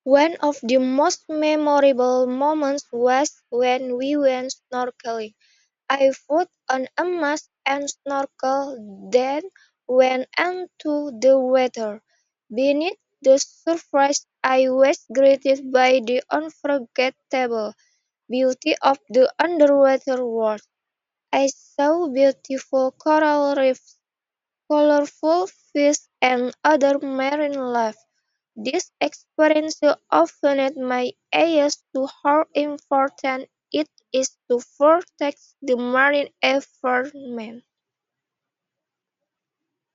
One of the most memorable moments was when we went snorkeling. I put on a mask and snorkel, then went into the water. Beneath the surface, I was greeted by the unforgettable beauty of the underwater world. I saw beautiful coral reefs, colorful fish, and other marine life. This experience opened my eyes to how important it is to protect the marine environment.